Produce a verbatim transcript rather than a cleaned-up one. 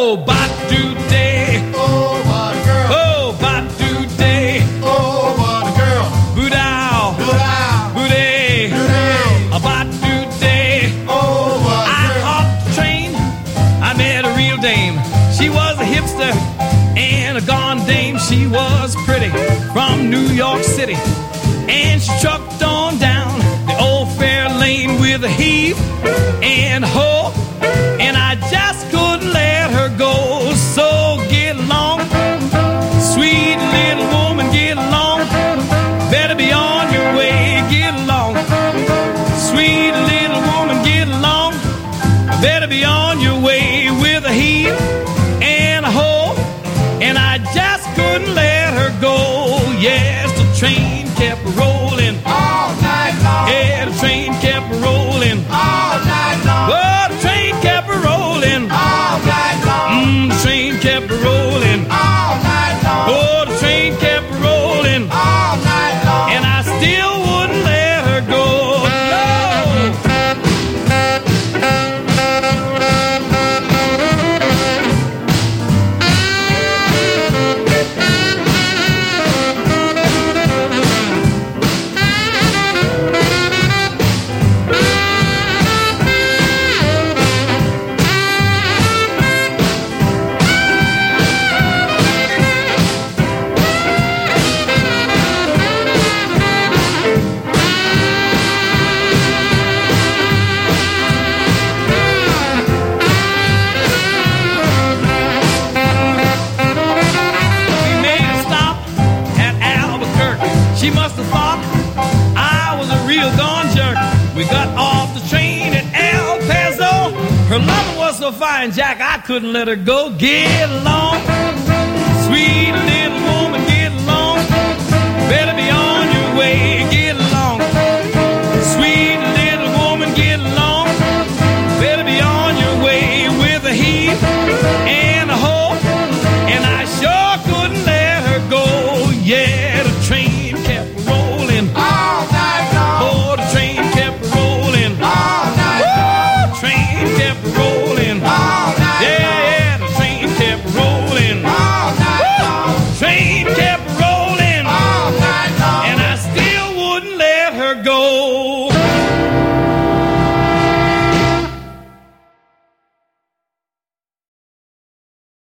Oh, Batu-Day. Oh, what a girl. Oh, Batu-Day. Oh, what a girl. Boudao. Boudao. Boudet. Boudet. A Batu-Day. Oh, what a I girl. off the train, I met a real dame. She was a hipster and a gone dame. She was pretty from New York City, and she trucked on down the old fair lane with a heave and a hoe, and I just couldn't let her go. So get along, sweet little woman, get along. Better be on your way, get along. Sweet little woman, get along. Better be on your way with a heave and a hoe, and I just couldn't let her go. Yes, the train kept rolling All night long. yeah, the train kept rolling. All night long. Oh, the train kept rolling. All night long. Mm, the train kept rolling. All night long. Oh, the train kept rolling. All night long. And I still wouldn't let her go. No. We made a stop at Albuquerque. She must have thought I was a real gone jerk. We got off the train at El Paso. Her lover was so fine, Jack, I couldn't let her go. Get along.